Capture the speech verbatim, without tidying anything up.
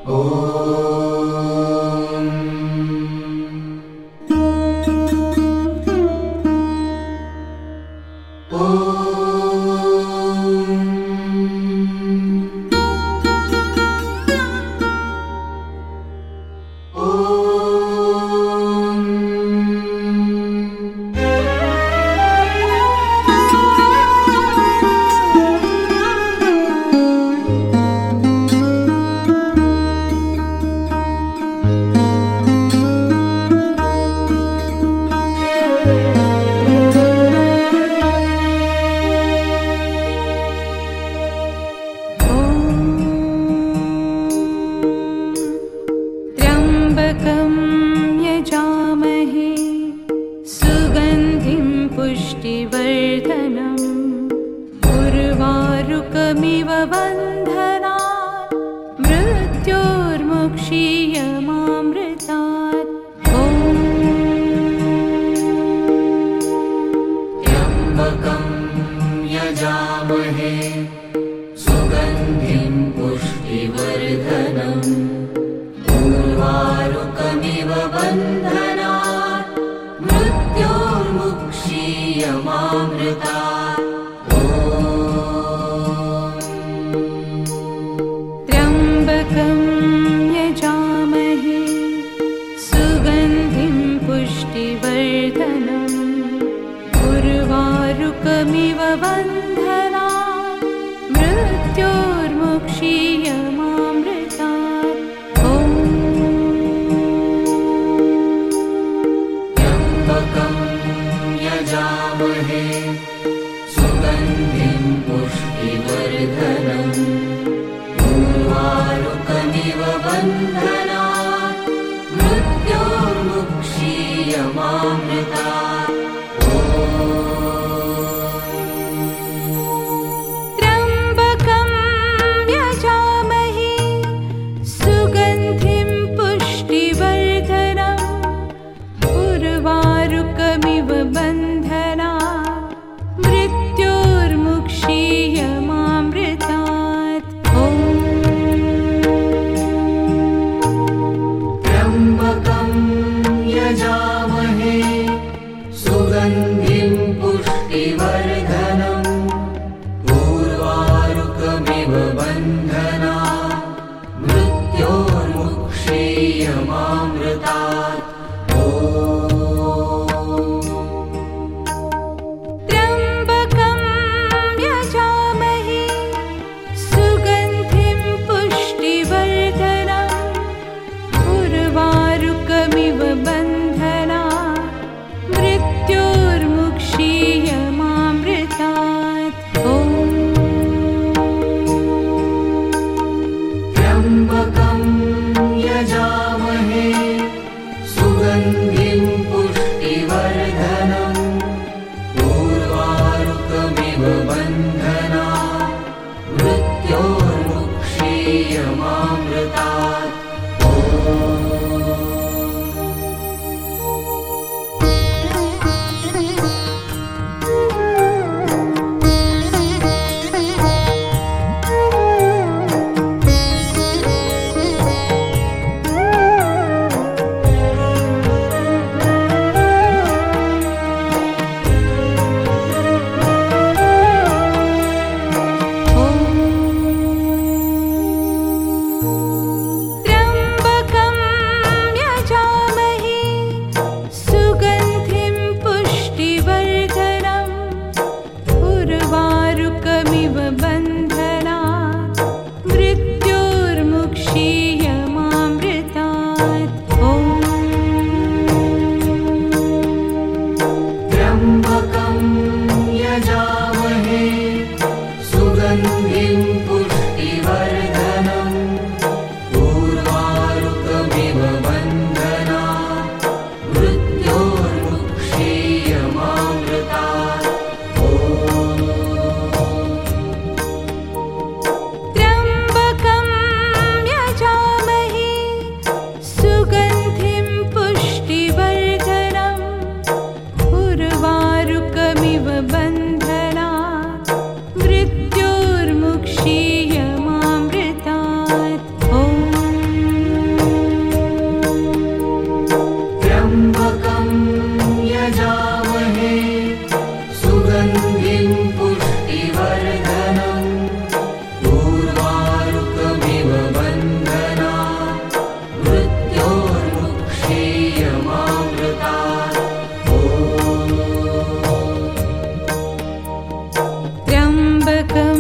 उर्वारुकमिव बन्धनात् मृत्योर्मुक्षीयमामृतात्। ॐ त्र्यम्बकं यजामहे सुगन्धिं पुष्टिवर्धनम् उर्वारुकमिव बन्धनात् मृत्योर्मुक्षीयमामृतात्। त्र्यम्बकं यजामहे सुगन्धिं पुष्टिवर्धनम् उर्वारुकमिव बन्धनात् मृत्योर्मुक्षीयमामृतात्। ॐ त्र्यम्बकं यजामहे सुगन्धिं पुष्टिवर्धनम् उर्वारुकमिव बन्धनात् मृत्योर्मुक्षीयमामृतात्। त्र्यम्बकं यजामहे सुगन्धिं पुष्टिवर्धनम् उर्वारुकमिव बन्धनात् मृत्योर्मुक्षीयमामृतात्। ॐ त्र्यम्बकं यजामहे सुगन्धिं पुष्टिवर्धनम् उर्वारुकमिव बन्धनात् मृत्योर्मुक्षीयमामृतात्। त्र्यम्बकं यजामहे सुगन्धिं पुष्टिवर्धनम् उर्वारुकमिव बन्धनात् मृत्योर्मुक्षीयमामृतात्। ॐ त्र्यम्बकं यजामहे सुगन्धिं पुष्टिवर्धनम् उर्वारुकमिव बन्धनात् मृत्योर्मुक्षीयमामृतात्। त्र्यम्बकं यजामहे सुगन्धिं पुष्टिवर्धनम् उर्वारुकमिव बन्धनात् मृत्योर्मुक्षीयमामृतात्। ॐ त्र्यम्बकं यजामहे सुगन्धिं पुष्टिवर्धनम् उर्वारुकमिव बन्धनात् मृत्योर्मुक्षीयमामृतात्। त्र्यम्बकं यजामहे सुगन्धिं पुष्टिवर्धनम् उर्वारुकमिव बन्धनात् मृत्योर्मुक्षीयमामृतात्। त्र्यम्बकम्